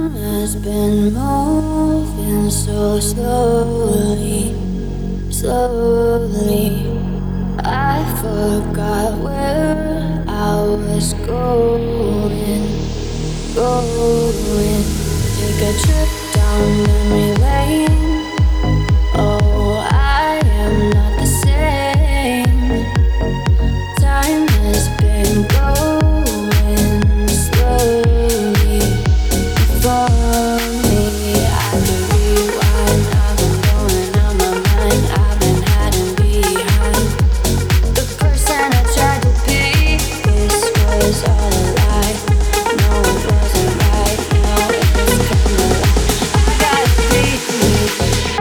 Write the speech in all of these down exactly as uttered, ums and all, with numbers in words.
has been moving so slowly, slowly. I forgot where I was going, going. Take a trip down memory lane. Oh, I am not the same. Time has been going slowly for me. I could rewind. I've been going out my mind. I've been hiding behind the person I tried to be. This was all a lie. No, it wasn't right. Now it's come alive. I gotta be me.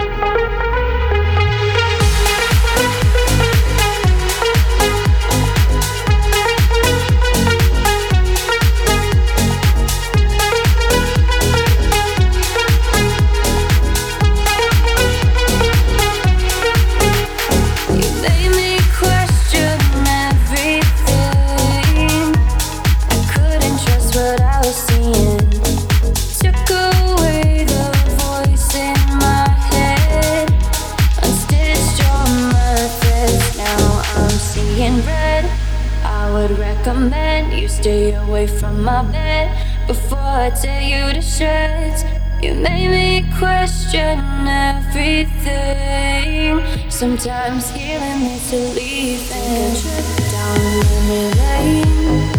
Recommend you stay away from my bed before I tear you to shreds. You made me question everything. Sometimes healing needs to leave. Take a trip down memory lane.